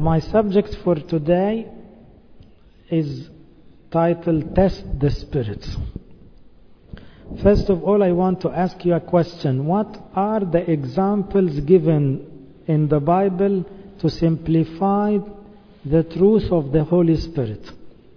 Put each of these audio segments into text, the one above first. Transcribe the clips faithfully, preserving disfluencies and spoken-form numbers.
my subject for today is titled Test the Spirits. First of all, I want to ask you a question. What are the examples given in the Bible to simplify the truth of the Holy Spirit?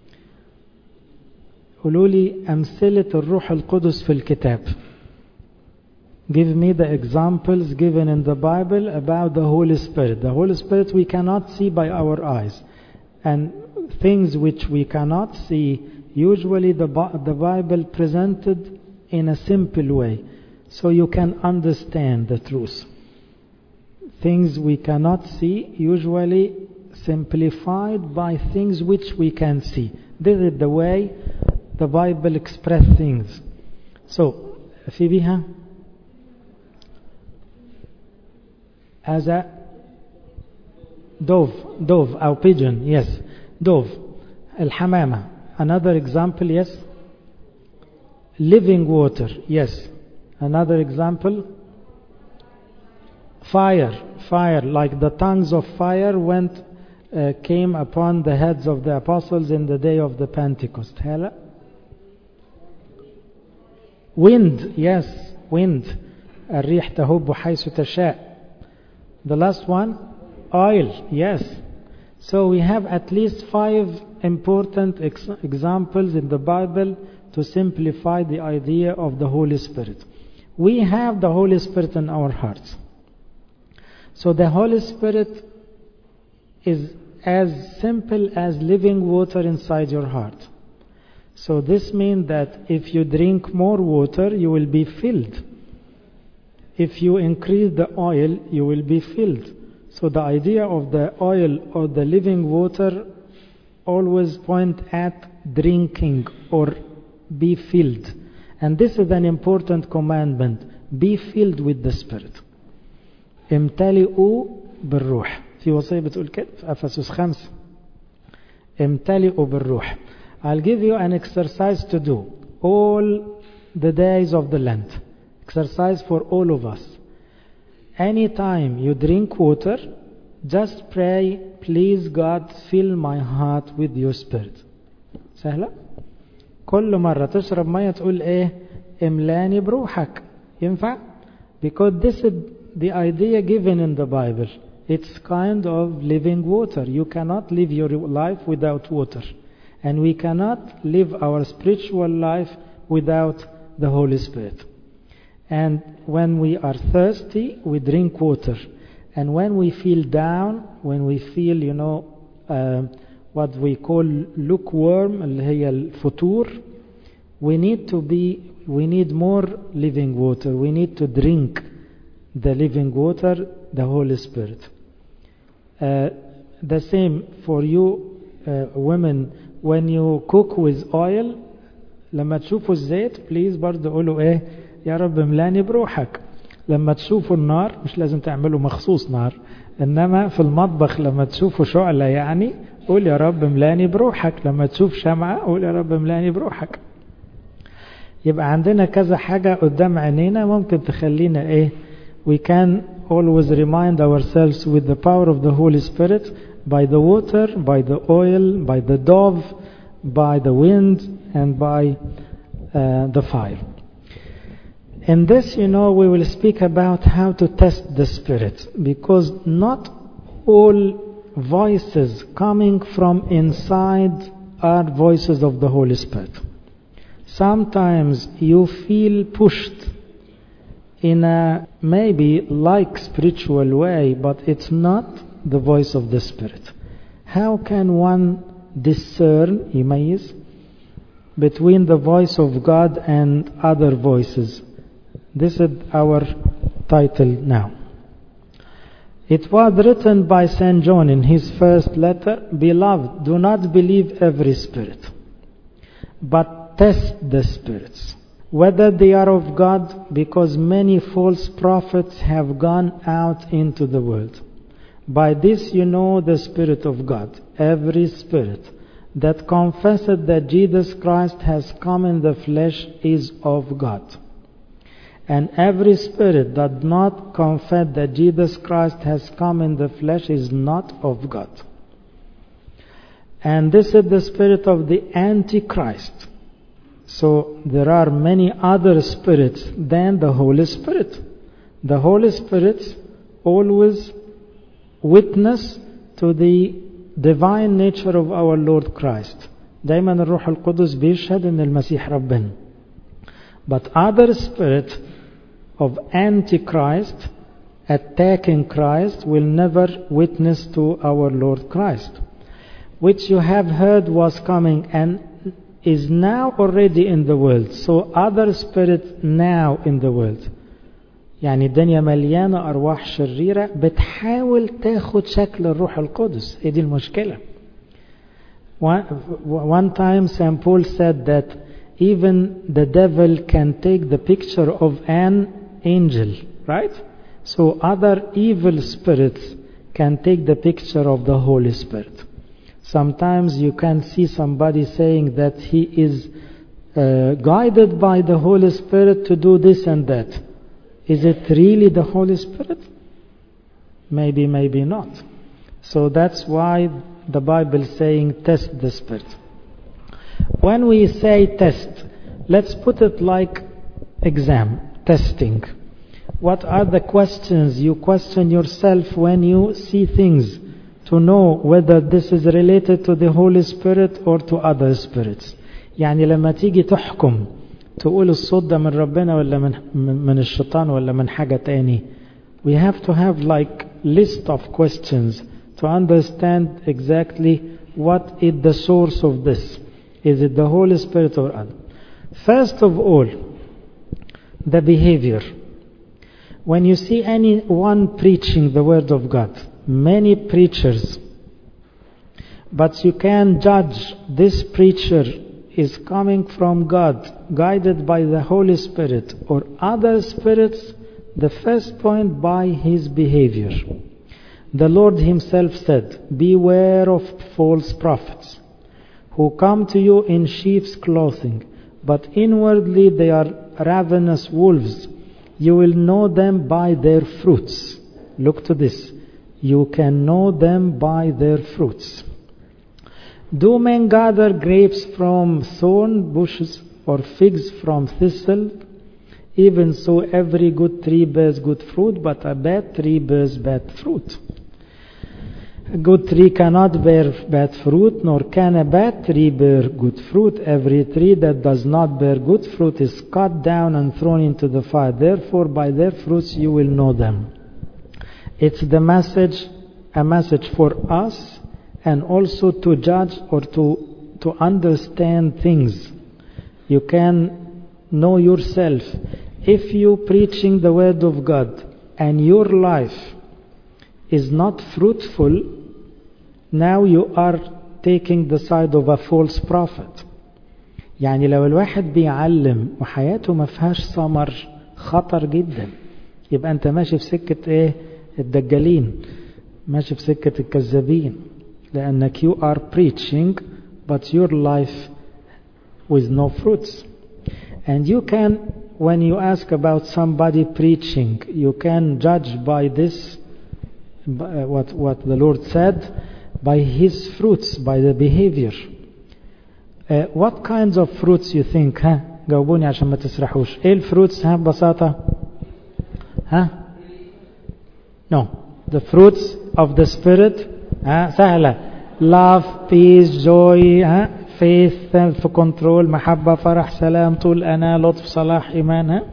قولوا لي أمثلة الروح القدس في الكتاب. Give me the examples given in the Bible about the Holy Spirit. The Holy Spirit we cannot see by our eyes. And things which we cannot see, usually the, the Bible presented in a simple way, so you can understand the truth. Things we cannot see, usually simplified by things which we can see. This is the way the Bible expresses things. So, في بيها as a dove, dove, or pigeon, yes, dove, الحمامة. Another example, yes. Living water, yes. Another example, fire, fire, like the tongues of fire went, uh, came upon the heads of the apostles in the day of the Pentecost. Hela? Wind, yes, wind. الريح تهب حيث تشاء. The last one, oil, yes. So we have at least five important ex- examples in the Bible to simplify the idea of the Holy Spirit. We have the Holy Spirit in our hearts. So the Holy Spirit is as simple as living water inside your heart. So this means that if you drink more water, you will be filled. If you increase the oil, you will be filled. So the idea of the oil or the living water always point at drinking or be filled. And this is an important commandment. Be filled with the Spirit. امتلئوا بالروح. في وصية بتقول كده في أفسس خمسة. امتلئوا بالروح. I'll give you an exercise to do all the days of the Lent. Exercise for all of us. Anytime you drink water, just pray, please God, fill my heart with your Spirit. سهلة؟ كل مرة تشرب مية تقول ايه؟ املاني بروحك. ينفع؟ Because this is the idea given in the Bible. It's kind of living water. You cannot live your life without water. And we cannot live our spiritual life without the Holy Spirit. And when we are thirsty, we drink water. And when we feel down, when we feel, you know, uh, what we call lukewarm, اللي هي الفتور, we need to be, we need more living water. We need to drink the living water, the Holy Spirit. Uh, the same for you uh, women, when you cook with oil, لما تشوفوا الزيت, please برضه قولوا ايه, يا رب ملاني بروحك. لما تشوفوا النار, مش لازم تعملوا مخصوص نار, انما في المطبخ لما تشوفوا شعلة يعني, قول يا رب ملاني بروحك. لما تشوف شمعة, قول يا رب ملاني بروحك. يبقى عندنا كذا حاجة قدام عينينا ممكن تخلينا ايه, we can always remind ourselves with the power of the Holy Spirit, by the water, by the oil, by the dove, by the wind, and by uh, the fire. In this, you know, we will speak about how to test the Spirit, because not all voices coming from inside are voices of the Holy Spirit. Sometimes you feel pushed in a maybe like spiritual way, but it's not the voice of the Spirit. How can one discern, يميز, between the voice of God and other voices? This is our title now. It was written by Saint John in his first letter, Beloved, do not believe every spirit, but test the spirits, whether they are of God, because many false prophets have gone out into the world. By this you know the Spirit of God. Every spirit that confesseth that Jesus Christ has come in the flesh is of God. And every spirit that does not confess that Jesus Christ has come in the flesh is not of God. And this is the spirit of the Antichrist. So there are many other spirits than the Holy Spirit. The Holy Spirit always witness to the divine nature of our Lord Christ. دايما الروح القدس بيشهد ان المسيح ربنا. But other spirit of Antichrist attacking Christ will never witness to our Lord Christ, which you have heard was coming and is now already in the world. So other spirits now in the world. يعني الدنيا مليانة أرواح شريرة بتحاول تاخد شكل الروح القدس. هي دي المشكلة. One, one time Saint Paul said that even the devil can take the picture of an angel, right? So other evil spirits can take the picture of the Holy Spirit. Sometimes you can see somebody saying that he is uh, guided by the Holy Spirit to do this and that. Is it really the Holy Spirit? Maybe, maybe not. So that's why the Bible is saying test the Spirit. When we say test, let's put it like exam, testing. What are the questions you question yourself when you see things to know whether this is related to the Holy Spirit or to other spirits? يعني لما تيجي تحكم تقول الصوت ده من ربنا ولا من من الشيطان ولا من حاجة تاني. We have to have like list of questions to understand exactly what is the source of this. Is it the Holy Spirit or other? First of all, the behavior. When you see anyone preaching the Word of God, many preachers, but you can judge this preacher is coming from God, guided by the Holy Spirit or other spirits, the first point by his behavior. The Lord himself said, beware of false prophets who come to you in sheep's clothing, but inwardly they are ravenous wolves. You will know them by their fruits. Look to this. You can know them by their fruits. Do men gather grapes from thorn bushes or figs from thistle? Even so, every good tree bears good fruit, but a bad tree bears bad fruit. A good tree cannot bear bad fruit, nor can a bad tree bear good fruit. Every tree that does not bear good fruit is cut down and thrown into the fire. Therefore, by their fruits you will know them. It's the message, a message for us, and also to judge or to, to understand things. You can know yourself. If you preaching the Word of God and your life is not fruitful, now you are taking the side of a false prophet. يعني لو الواحد بيعلم وحياته ما فيهاش ثمر خطر جدا. يبقى أنت ماشي في سكة إيه؟ الدجالين. ماشي في سكة الكذابين. لأنك you are preaching but your life with no fruits. And you can, when you ask about somebody preaching, you can judge by this, what, what the Lord said, by his fruits, by the behavior. Uh, what kinds of fruits you think? ها جاوبوني عشان ما تسرحوش. ايه الفروتس ها ببساطة؟ ها no the fruits of the spirit. ها سهلة. love, peace, joy, ها faith, self-control, محبة, فرح, سلام, طول أنا, لطف, صلاح, إيمان. ها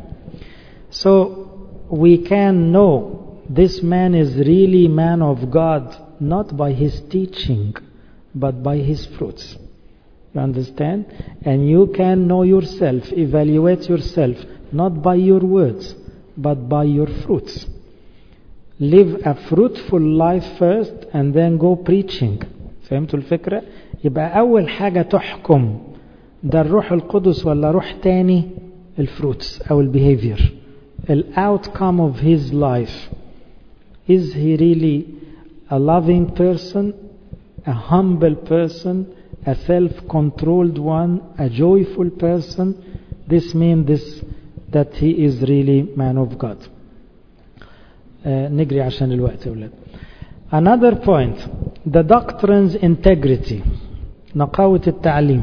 so we can know this man is really man of God, not by his teaching, but by his fruits. You understand? And you can know yourself, evaluate yourself, not by your words, but by your fruits. Live a fruitful life first and then go preaching. فهمتوا الفكرة؟ يبقى أول حاجة تحكم ده الروح القدس ولا روح تاني؟ الفروتس أو البيهيفير. ال outcome of his life. Is he really a loving person, a humble person, a self-controlled one, a joyful person? This means this, that he is really man of God. Uh, نجري عشان الوقت يا ولاد. Another point, the doctrine's integrity. نقاوة التعليم.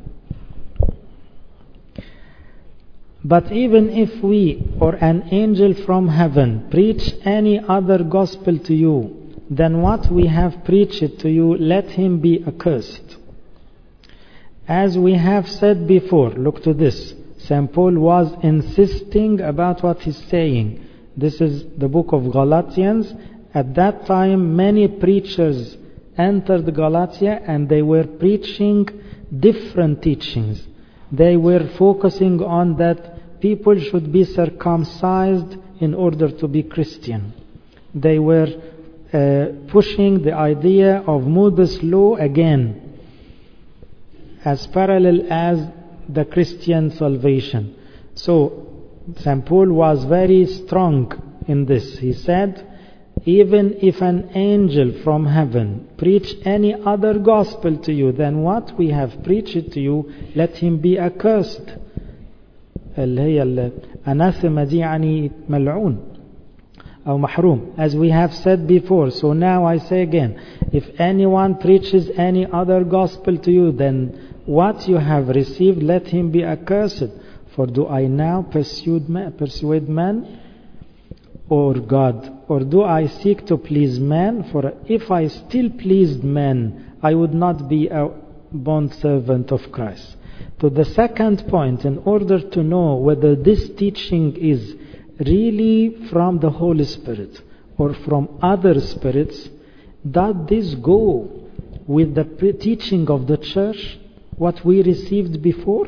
But even if we or an angel from heaven preach any other gospel to you than what we have preached to you, let him be accursed. As we have said before, look to this. Saint Paul was insisting about what he's saying. This is the book of Galatians. At that time, many preachers entered Galatia and they were preaching different teachings. They were focusing on that people should be circumcised in order to be Christian. They were uh, pushing the idea of Moses' law again as parallel as the Christian salvation. So Saint Paul was very strong in this. He said, even if an angel from heaven preach any other gospel to you than what we have preached to you, let him be accursed. اللي هي الأناثيما دي يعني ملعون أو محروم, as we have said before. So now I say again, if anyone preaches any other gospel to you than what you have received, let him be accursed. For do I now persuade man, persuade man or God? Or do I seek to please man? For if I still pleased man, I would not be a bondservant of Christ. To the second point, in order to know whether this teaching is really from the Holy Spirit or from other spirits, does this go with the teaching of the church, what we received before,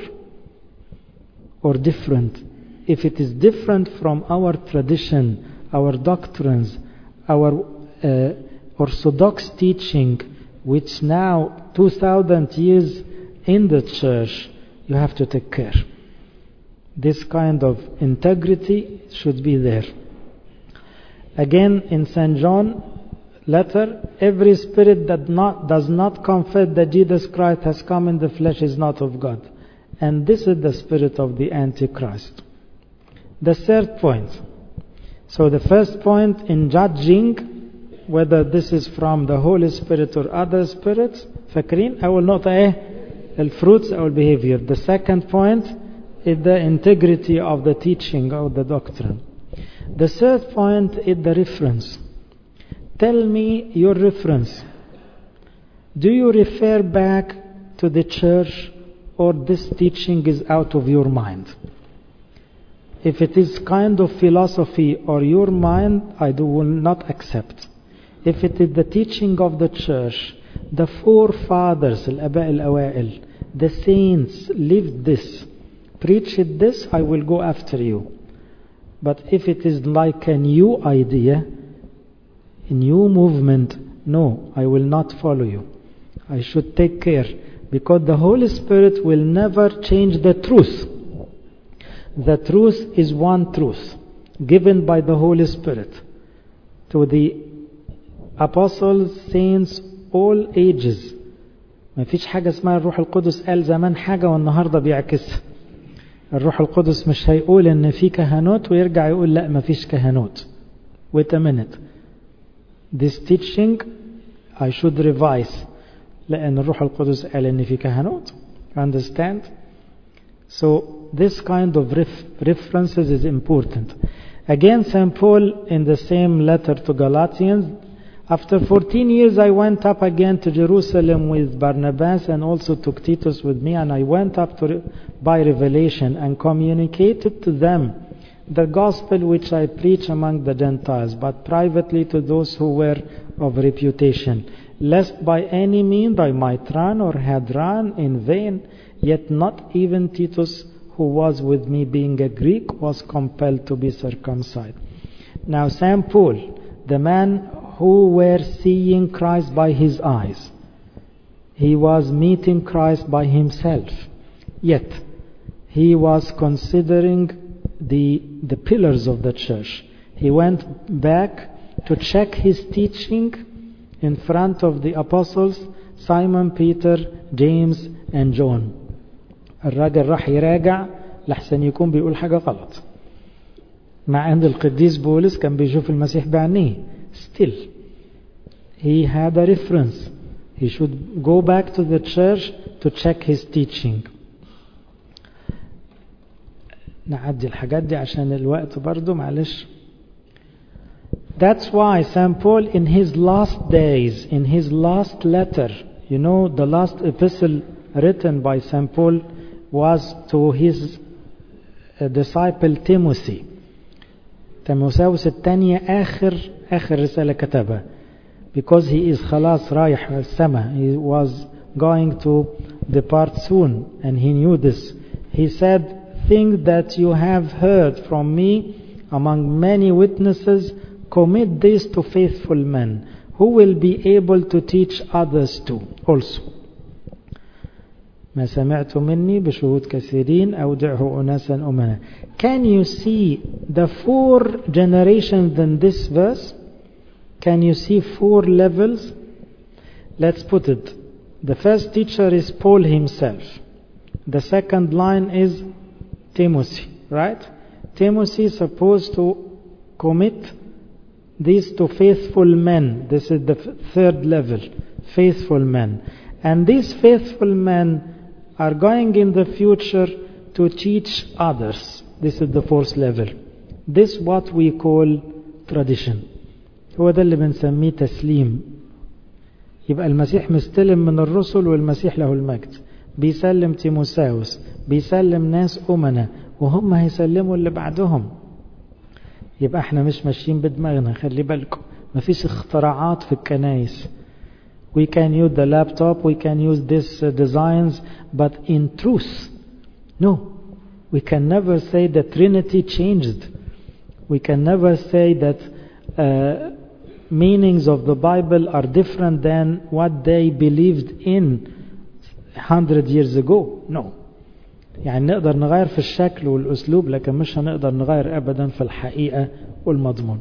or different? If it is different from our tradition, our doctrines, our uh, orthodox teaching, which now two thousand years in the church, you have to take care. This kind of integrity should be there. Again, in Saint John letter, every spirit that not, does not confess that Jesus Christ has come in the flesh is not of God. And this is the spirit of the Antichrist. The third point. So the first point in judging whether this is from the Holy Spirit or other spirits, فاكرين أول نقطة إيه؟ الفروits أو behavior. The second point is the integrity of the teaching of the doctrine. The third point is the reference. Tell me your reference. Do you refer back to the church, or this teaching is out of your mind? If it is kind of philosophy or your mind, I do, will not accept. If it is the teaching of the church, the forefathers, الآباء الأوائل, the saints lived this, preached this, I will go after you. But if it is like a new idea, a new movement, no, I will not follow you. I should take care, because the Holy Spirit will never change the truth. The truth is one truth, given by the Holy Spirit to the apostles, saints, all ages. ما فيش حاجة اسمها الروح القدس قال زمان حاجة والنهاردة بيعكسها. الروح القدس مش هيقول ان في كهنوت ويرجع يقول لا ما فيش كهنوت. Wait a minute. This teaching I should revise. لأن الروح القدس قال ان في كهنوت. Understand? So this kind of ref- references is important. Again, Saint Paul in the same letter to Galatians, after fourteen years I went up again to Jerusalem with Barnabas and also took Titus with me, and I went up to re- by revelation and communicated to them the gospel which I preach among the Gentiles, but privately to those who were of reputation, lest by any means I might run or had run in vain. Yet not even Titus, who was with me being a Greek, was compelled to be circumcised. Now Saint Paul, the man who were seeing Christ by his eyes, he was meeting Christ by himself. Yet he was considering the, the pillars of the church. He went back to check his teaching in front of the apostles, Simon, Peter, James, and John. الراجل راح يراجع لحسن يكون بيقول حاجة غلط. مع أن القديس بولس كان بيشوف المسيح بعينيه. Still, he had a reference. He should go back to the church to check his teaching. نعدي الحاجات دي عشان الوقت برضو معلش. That's why Saint Paul in his last days, in his last letter, you know, the last epistle written by Saint Paul was to his uh, disciple Timothy. تيموثاوس الثانية آخر آخر رسالة كتبها. Because he is خلاص رايح السماء. He was going to depart soon and he knew this. He said, "Think that you have heard from me among many witnesses, commit this to faithful men who will be able to teach others too also. ما سمعت مني بشهود كثيرين أودعه أناسا أمنا." Can you see the four generations in this verse? Can you see four levels? Let's put it. The first teacher is Paul himself. The second line is Timothy, right? Timothy is supposed to commit these to faithful men. This is the third level, faithful men. And these faithful men are going in the future to teach others. This is the fourth level. This is what we call tradition. هو ده اللي بنسميه تسليم. يبقى المسيح مستلم من الرسل والمسيح له المجد. بيسلم تيموثاوس، بيسلم ناس أمنا، وهم هيسلموا اللي بعدهم. يبقى احنا مش ماشيين بدماغنا، خلي بالكم مفيش اختراعات في الكنائس. We can use the laptop, we can use these uh, designs, but in truth, no. We can never say the Trinity changed. We can never say that uh, meanings of the Bible are different than what they believed in hundred years ago. No. يعني نقدر نغير في الشكل والأسلوب لكن مش هنقدر نغير أبدا في الحقيقة والمضمون.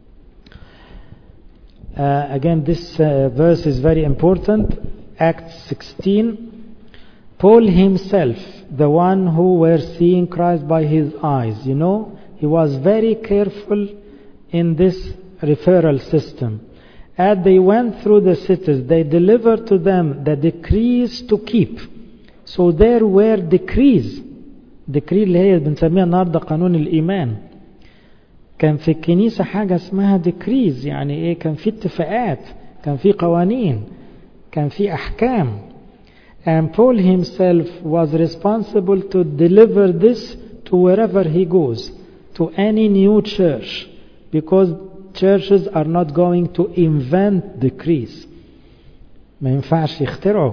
Uh, again, this uh, verse is very important. Acts sixteen. Paul himself, the one who were seeing Christ by his eyes, you know, he was very careful in this referral system. As they went through the cities, they delivered to them the decrees to keep. So there were decrees. decree اللي هي بنسميها النهارده قانون الإيمان. كان في الكنيسة حاجة اسمها decrees، يعني ايه؟ كان في اتفاقات، كان في قوانين، كان في أحكام. And Paul himself was responsible to deliver this to wherever he goes, to any new church, because churches are not going to invent decrees. ما ينفعش يخترعوا.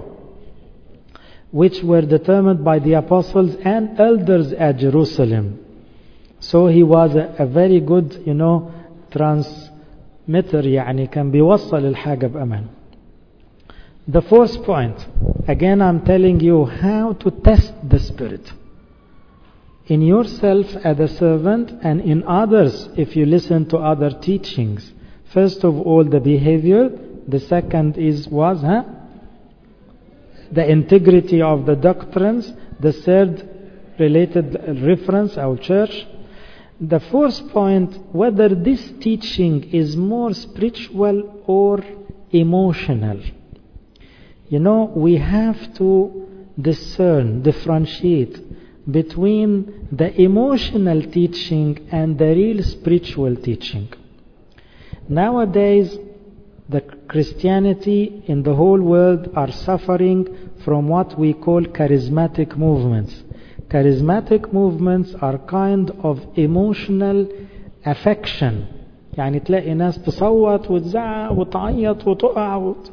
Which were determined by the apostles and elders at Jerusalem. So he was a, a very good, you know, transmitter, يعني كان بيوصل الحاجة بأمان. The fourth point, again I'm telling you how to test the Spirit. In yourself as a servant and in others if you listen to other teachings. First of all the behavior, the second is was, huh? The integrity of the doctrines, the third related reference, our church. The fourth point, whether this teaching is more spiritual or emotional. You know, we have to discern, differentiate between the emotional teaching and the real spiritual teaching. Nowadays, the Christianity in the whole world are suffering from what we call charismatic movements. Charismatic movements are kind of emotional affection. يعني تلاقي ناس تصوت وتزعق وتعيط وتقع وت...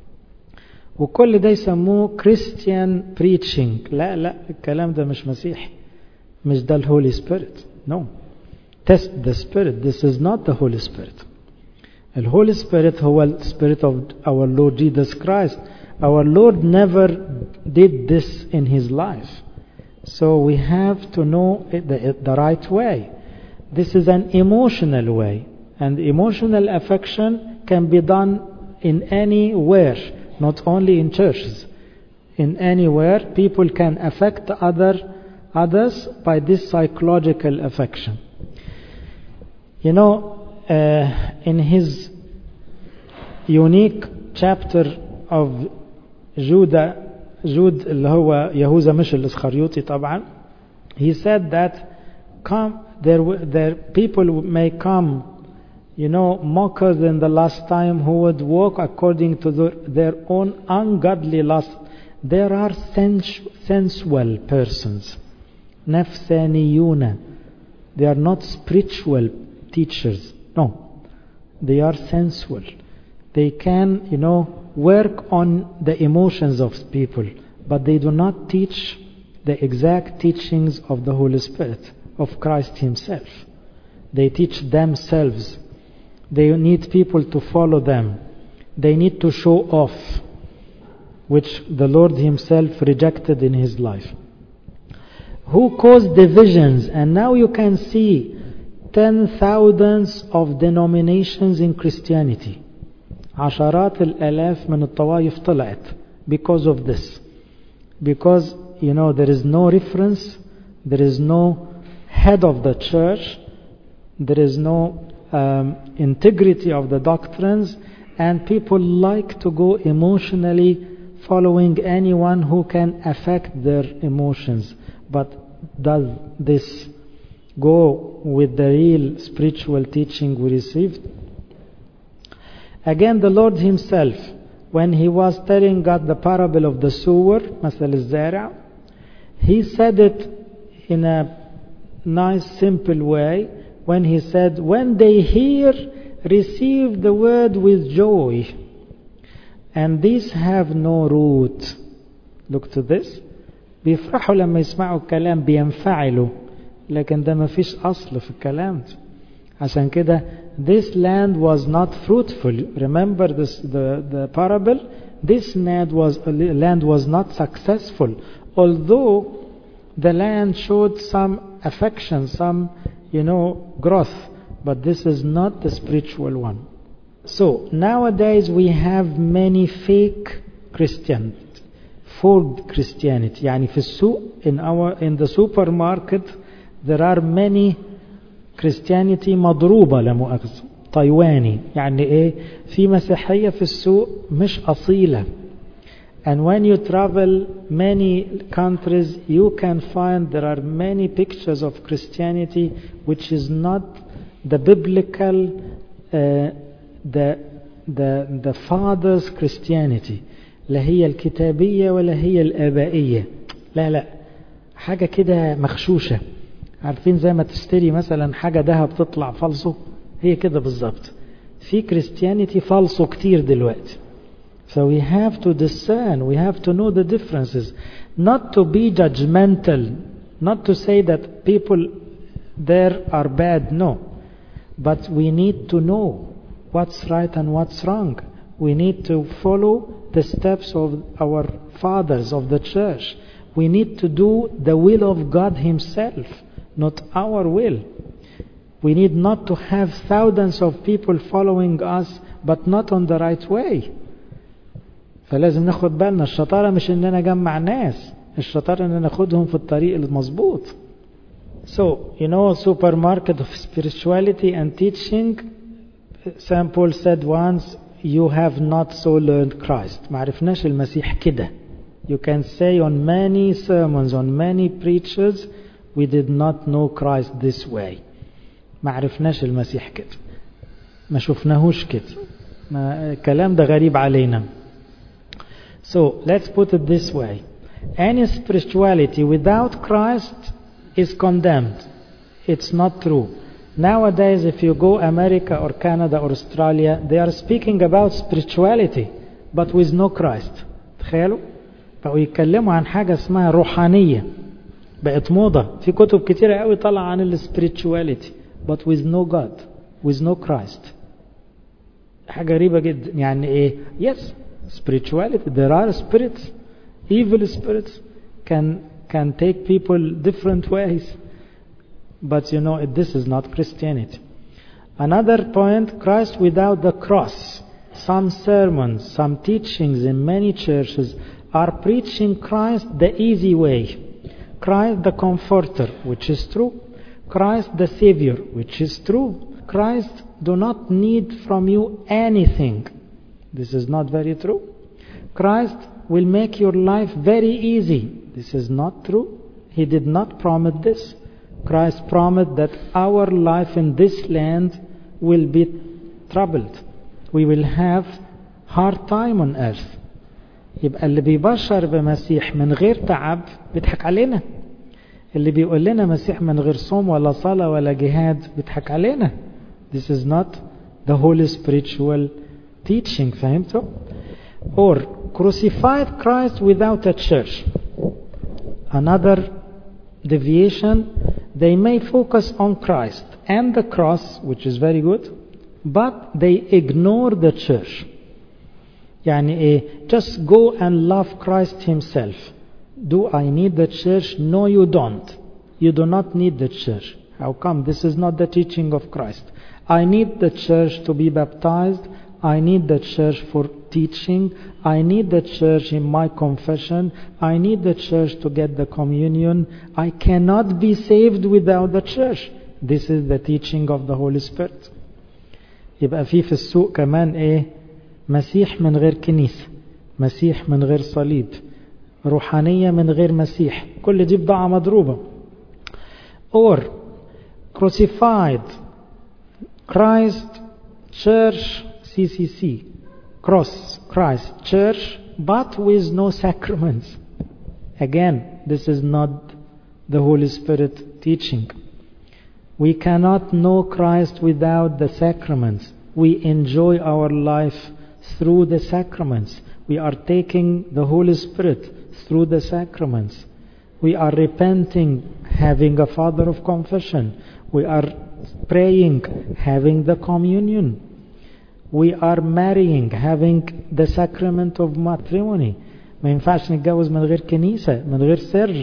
وكل ده يسموه Christian preaching. لا لا الكلام ده مش مسيحي. مش ده الهولي Spirit. No. Test the Spirit. This is not the Holy Spirit. The Holy Spirit هو the Spirit of our Lord Jesus Christ. Our Lord never did this in his life. So we have to know the, the right way. This is an emotional way. And emotional affection can be done in anywhere, not only in churches. In anywhere, people can affect other others by this psychological affection. You know, uh, in his unique chapter of جودة جود اللي هو يهوذا مش الإسخريوطي طبعا. He said that come there there people may come, you know, mockers in the last time who would walk according to the, their own ungodly lust. There are sens- sensual persons. نفسانيون. They are not spiritual teachers. No. They are sensual. They can, you know, work on the emotions of people, but they do not teach the exact teachings of the Holy Spirit, of Christ Himself. They teach themselves. They need people to follow them. They need to show off, which the Lord Himself rejected in His life. Who caused divisions, and now you can see ten thousands of denominations in Christianity. عشرات الآلاف من الطوائف طلعت because of this. Because, you know, there is no reference, there is no head of the church, there is no um, integrity of the doctrines, and people like to go emotionally following anyone who can affect their emotions. But does this go with the real spiritual teaching we received? Again, the Lord Himself, when He was telling God the parable of the sower, مثل الزارع, He said it in a nice, simple way when He said, when they hear, receive the word with joy, and these have no root. Look to this. بيفرحوا لما يسمعوا الكلام، بينفعلوا، لكن ده ما فيش أصل في الكلام. عشان كده this land was not fruitful. Remember this, the, the parable? This land was, land was not successful. Although the land showed some affection, some, you know, growth. But this is not the spiritual one. So nowadays we have many fake Christians, forged Christianity. يعني في السوق, in our in the supermarket there are many Christianity مضروبة لا مؤاخذة طيواني. يعني ايه؟ في مسيحية في السوق مش أصيلة. And when you travel many countries, you can find there are many pictures of Christianity which is not the biblical, uh, the the the fathers' Christianity. لا هي الكتابية ولا هي الآبائية. لا لا حاجة كده مخشوشة. عارفين زي ما تشتري مثلا حاجة دهب تطلع فالصو، هي كده بالظبط. في كريستيانيتي فالصو كتير دلوقتي. So we have to discern, we have to know the differences, not to be judgmental, not to say that people there are bad, no. But we need to know what's right and what's wrong. We need to follow the steps of our fathers of the church. We need to do the will of God Himself, not our will. We need not to have thousands of people following us, but not on the right way. فلازم ناخد بالنا. الشطارة مش ان انا اجمع ناس، الشطارة ان انا اخدهم في الطريق المظبوط. So, you know, supermarket of spirituality and teaching, Saint Paul said once, you have not so learned Christ. ما عرفناش المسيح كده. You can say on many sermons, on many preachers, we did not know Christ this way. ما عرفناش المسيح كده. ما شفناهوش كده. ما الكلام ده غريب علينا. So, let's put it this way. Any spirituality without Christ is condemned. It's not true. Nowadays, if you go America or Canada or Australia, they are speaking about spirituality, but with no Christ. تخيلوا؟ بقوا يتكلموا عن حاجة اسمها روحانية. بقت موضة. في كتب كتيرة قوي طلع عن ال spirituality, but with no God, with no Christ. حاجة غريبة جدا. يعني ايه؟ Yes, spirituality. There are spirits, evil spirits can can take people different ways. But you know, this is not Christianity. Another point, Christ without the cross. Some sermons, some teachings in many churches are preaching Christ the easy way. Christ the Comforter, which is true. Christ the Savior, which is true. Christ do not need from you anything. This is not very true. Christ will make your life very easy. This is not true. He did not promise this. Christ promised that our life in this land will be troubled. We will have hard time on earth. يبقى اللي بيبشر بمسيح من غير تعب بيضحك علينا. اللي بيقول لنا مسيح من غير صوم ولا صلاة ولا جهاد بيضحك علينا. This is not the holy spiritual teaching. فهمتوا؟ Or crucified Christ without a church. Another deviation, they may focus on Christ and the cross, which is very good, but they ignore the church. يعني ايه? Just go and love Christ himself. Do I need the church? No, you don't. You do not need the church. How come? This is not the teaching of Christ. I need the church to be baptized. I need the church for teaching. I need the church in my confession. I need the church to get the communion. I cannot be saved without the church. This is the teaching of the Holy Spirit. يبقى في في السوق كمان ايه؟ مسيح من غير كنيسة، مسيح من غير صليب، روحانية من غير مسيح. كل دي بضاعة مضروبة. Or crucified Christ, church, C C C, cross, Christ, church, but with no sacraments. Again, this is not the Holy Spirit teaching. We cannot know Christ without the sacraments. We enjoy our life through the sacraments. We are taking the Holy Spirit through the sacraments. We are repenting, having a Father of confession. We are praying, having the communion. We are marrying, having the sacrament of matrimony. ما ينفعش نتجوز من غير كنيسة، من غير سر.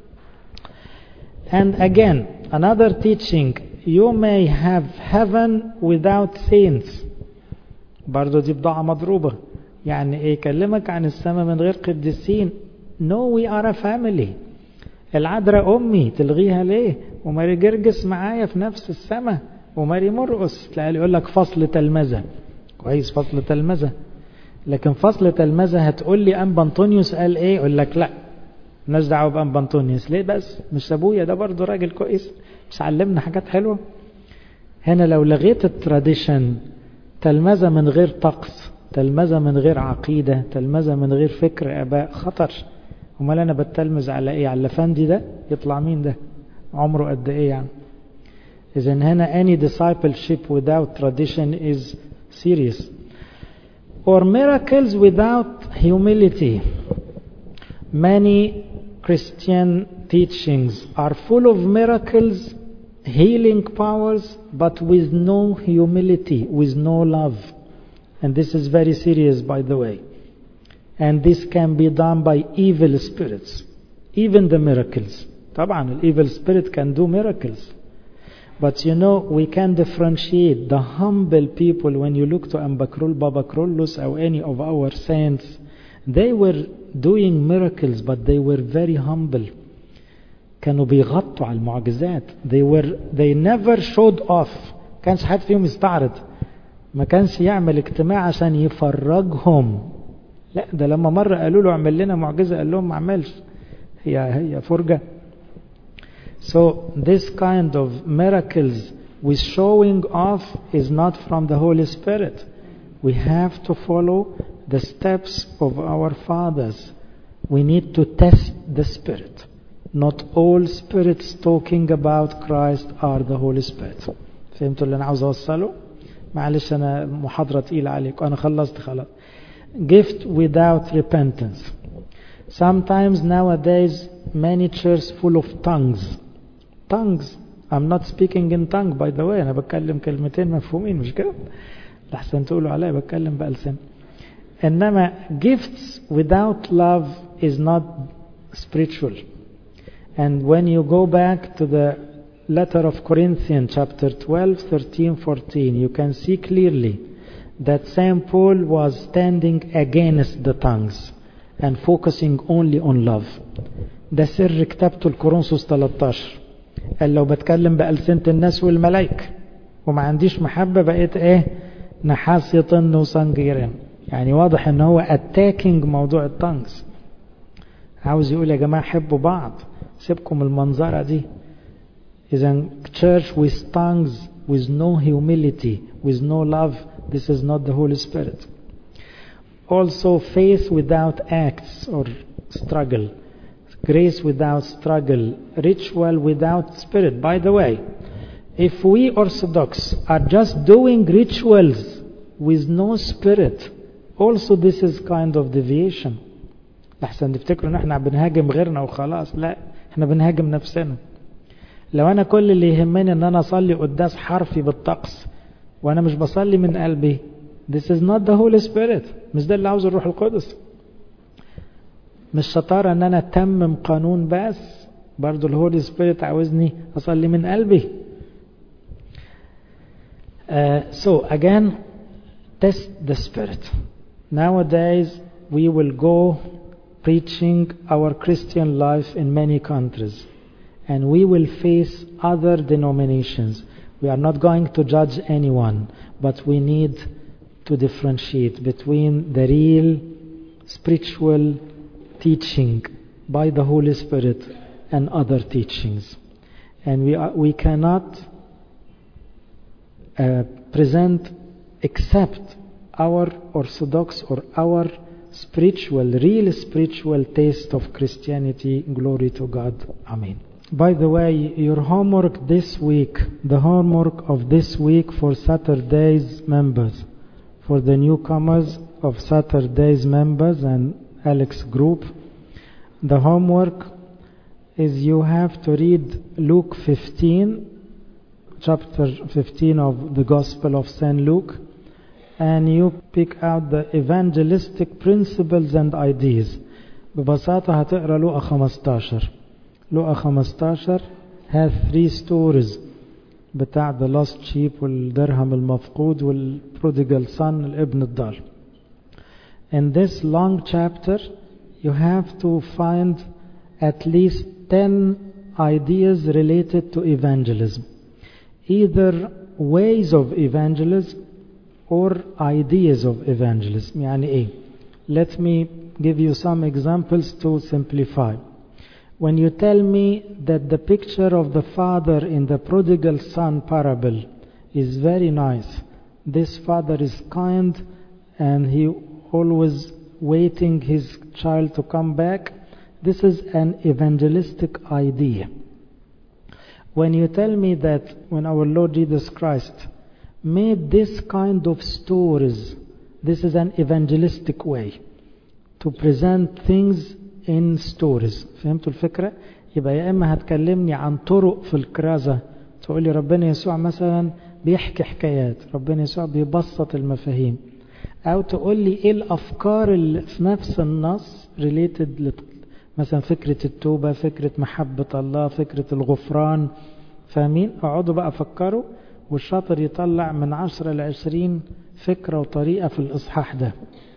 And again, another teaching, you may have heaven without saints. برضو دي بضاعة مضروبة. يعني ايه؟ يكلمك عن السماء من غير قديسين. No, we are a family. العذراء أمي تلغيها ليه؟ وماري جرجس معايا في نفس السماء، وماري مرقس تلاقي يقول لك فصل تلمذة. كويس، فصل تلمذة. لكن فصل تلمذة هتقول لي أنبا أنطونيوس قال ايه؟ يقول لك لا، مالناش دعوة بأنبا أنطونيوس. ليه بس؟ مش أبويا ده برضو راجل كويس، مش علمنا حاجات حلوة. هنا لو لغيت التراديشن، تلمذة من غير طقس، تلمذة من غير عقيدة، تلمذة من غير فكر آباء، خطر. امال انا بتلمذ على ايه؟ على الافندي ده؟ يطلع مين ده؟ عمره قد ايه يعني؟ اذا هنا any discipleship without tradition is serious. Or miracles without humility. Many Christian teachings are full of miracles, healing powers, but with no humility, with no love. And this is very serious, by the way. And this can be done by evil spirits. Even the miracles. طبعا the evil spirit can do miracles. But you know, we can differentiate the humble people. When you look to Ambakrul, Baba Krullus, or any of our saints, they were doing miracles, but they were very humble. كانوا بيغطوا على المعجزات. They were, they never showed off. كانش حد فيهم يستعرض. ما كانش يعمل اجتماع عشان يفرجهم. لا، ده لما مرة قالوا له اعمل لنا معجزة قال لهم ما عملش. هي هي فرجة. So this kind of miracles with showing off is not from the Holy Spirit. We have to follow the steps of our fathers. We need to test the Spirit. Not all spirits talking about Christ are the Holy Spirit. فهمتوا اللي أنا عاوز أوصله؟ معلش أنا محاضرة تقيلة عليك، أنا خلصت خلاص. Gift without repentance. Sometimes nowadays many churches full of tongues. Tongues. I'm not speaking in tongue, by the way. أنا بتكلم كلمتين مفهومين، مش كده؟ لحسن تقولوا عليا بتكلم بألسن. إنما gifts without love is not spiritual. And when you go back to the letter of Corinthians, chapter twelve, thirteen, fourteen, you can see clearly that Saint Paul was standing against the tongues and focusing only on love. ده سر كتابته الكورنثوس ثلاثة عشر. قال لو بتكلم بألسنة الناس والملائكة وما عنديش محبة بقيت ايه؟ نحاس يطن وصنجيرين. يعني واضح ان هو attacking موضوع التانجز، عاوز يقول يا جماعة حبوا بعض، سيبكم المنظرة دي. إذا church with tongues with no humility, with no love, this is not the Holy Spirit. Also faith without acts or struggle, grace without struggle, ritual without spirit. By the way, if we Orthodox are just doing rituals with no spirit, also this is kind of deviation. لحسن نفتكروا ان احنا بنهاجم غيرنا وخلاص، لا، احنا بنهاجم نفسنا. لو انا كل اللي يهمني ان انا اصلي قداس حرفي بالطقس وانا مش بصلي من قلبي، this is not the Holy Spirit. مش ده اللي عاوز الروح القدس. مش شطارة ان انا اتمم قانون بس، برضو الهولي سبيريت عاوزني اصلي من قلبي. uh, so again, test the spirit. Nowadays we will go preaching our Christian life in many countries, and we will face other denominations. We are not going to judge anyone, but we need to differentiate between the real spiritual teaching by the Holy Spirit and other teachings. And we are, we cannot uh, present except our Orthodox or our spiritual, real spiritual taste of Christianity. Glory to God. Amen. By the way, your homework this week, the homework of this week for Saturday's members, for the newcomers of Saturday's members and Alex group, the homework is you have to read Luke fifteen, chapter fifteen of the Gospel of Saint Luke, and you pick out the evangelistic principles and ideas. ببساطة هتقرأ لوقا خمستاشر. لوقا خمستاشر has three stories بتاع the lost sheep والدرهم المفقود والprodigal son الابن الضال. In this long chapter you have to find at least ten ideas related to evangelism, either ways of evangelism or ideas of evangelism. يعني ايه? Let me give you some examples to simplify. When you tell me that the picture of the father in the prodigal son parable is very nice, this father is kind and he always waiting his child to come back, this is an evangelistic idea. When you tell me that when our Lord Jesus Christ made this kind of stories, this is an evangelistic way to present things in stories. فهمتوا الفكرة؟ يبقى يا إما هتكلمني عن طرق في الكرازة، تقولي ربنا يسوع مثلا بيحكي حكايات، ربنا يسوع بيبسط المفاهيم، أو تقولي إيه الأفكار اللي في نفس النص related مثلا فكرة التوبة، فكرة محبة الله، فكرة الغفران. فاهمين؟ اقعدوا بقى فكروا، والشاطر يطلع من عشرة لعشرين فكرة وطريقة في الإصحاح ده.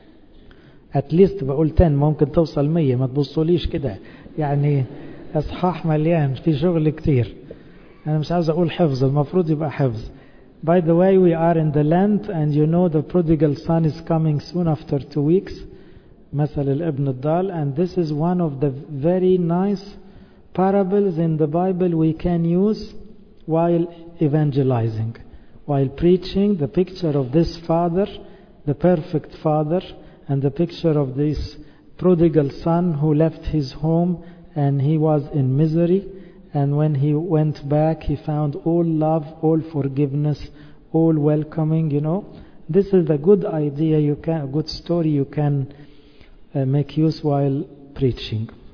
at least بقول عشرة، ممكن توصل مية، ما تبصوليش كده، يعني إصحاح مليان في شغل كتير. أنا مش عاوز أقول حفظ، المفروض يبقى حفظ. By the way, we are in the Lent, and you know the prodigal son is coming soon after two weeks. مثل الابن الضال, and this is one of the very nice parables in the Bible we can use while evangelizing, while preaching the picture of this father, the perfect father, and the picture of this prodigal son who left his home and he was in misery, and when he went back he found all love, all forgiveness, all welcoming. You know, this is a good idea, you can, a good story you can uh, make use while preaching.